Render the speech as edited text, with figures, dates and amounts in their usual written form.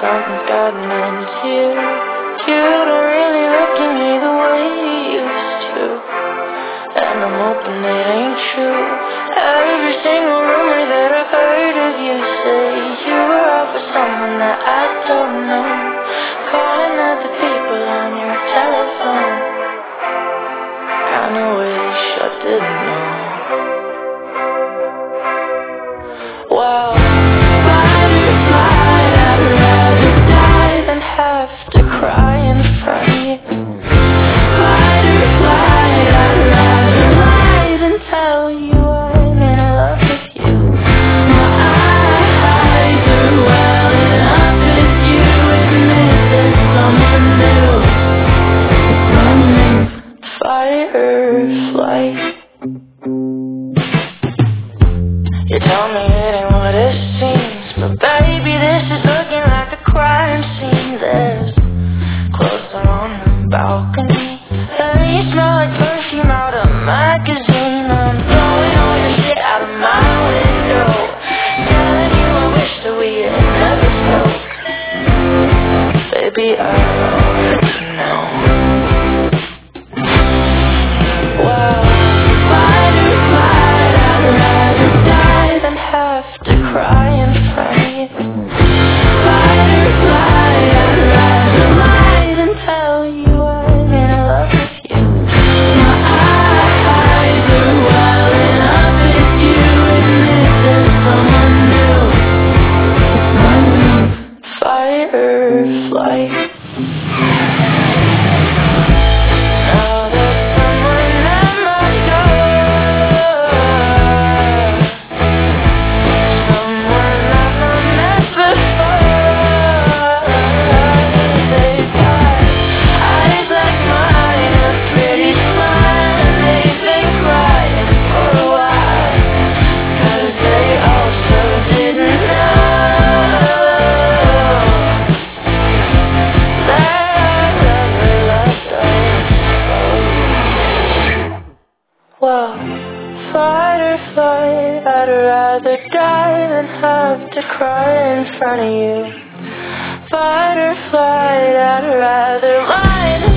something's gotten into you. You don't really look at me the way you used to, and I'm hoping it ain't true. Every single rumor that I've heard of you say you were out for someone that I don't know, calling other people on your telephone. Kinda wish I didn't know. Wow, butterfly, I'd rather die than have to cry in front of you. Butterfly, I'd rather lie than tell you I'm in love with you. My eyes are welling up with you, and this is someone new. Firefly. You tell me it ain't what it seems, but baby, this is looking like a crime scene. There's clothes on the balcony, and you smell like perfume out of a magazine. I'm throwing all your shit out of my window, telling you I wish that we had never spoke. Baby, I already know. Wow, butterfly, I'd rather die than have to cry in front of you. Butterfly, I'd rather lie than tell you I'm in love with you. My eyes are welling up with you, and this is someone new. Firefly. Now there's someone at my door, someone I've not met before. They've got eyes like mine, a pretty smile, and they've been crying for a while, 'cause they also didn't know well, butterfly, I'd rather die than have to cry in front of you. Butterfly, I'd rather lie than